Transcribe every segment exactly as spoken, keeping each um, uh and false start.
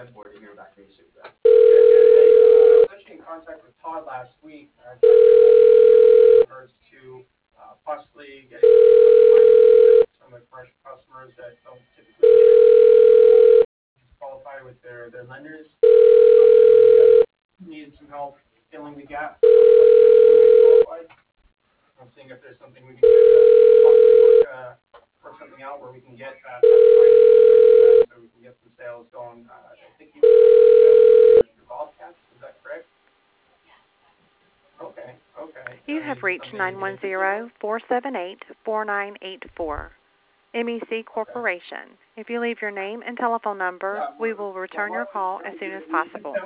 You have reached nine one zero, four seven eight, four nine eight four. M E C Corporation. If you leave your name and telephone number, we will return your call as soon as possible.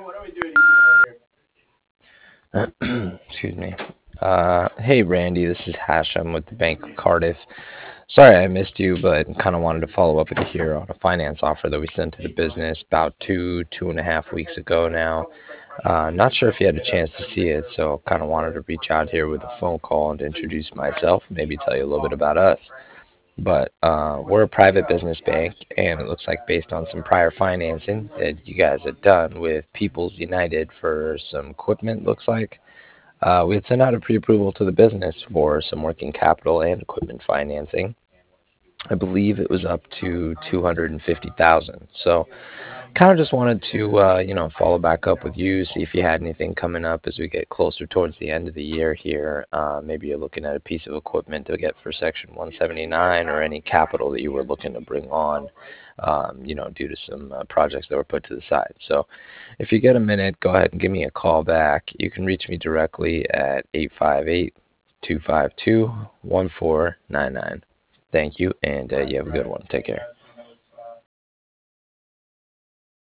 Excuse me. Uh, hey, Randy, this is Hashem with the Bank of Cardiff. Sorry I missed you, but kind of wanted to follow up with you here on a finance offer that we sent to the business about two, two and a half weeks ago now. Uh, not sure if you had a chance to see it, so kind of wanted to reach out here with a phone call and introduce myself, maybe tell you a little bit about us. But uh, we're a private business bank, and it looks like based on some prior financing that you guys had done with People's United for some equipment, looks like, uh, we had sent out a pre-approval to the business for some working capital and equipment financing. I believe it was up to two hundred fifty thousand dollars. So kind of just wanted to, uh, you know, follow back up with you, see if you had anything coming up as we get closer towards the end of the year here. Uh, maybe you're looking at a piece of equipment to get for Section one seventy-nine or any capital that you were looking to bring on, um, you know, due to some uh, projects that were put to the side. So if you get a minute, go ahead and give me a call back. You can reach me directly at eight five eight, two five two, one four nine nine. Thank you, and uh, you have a good one. Take care.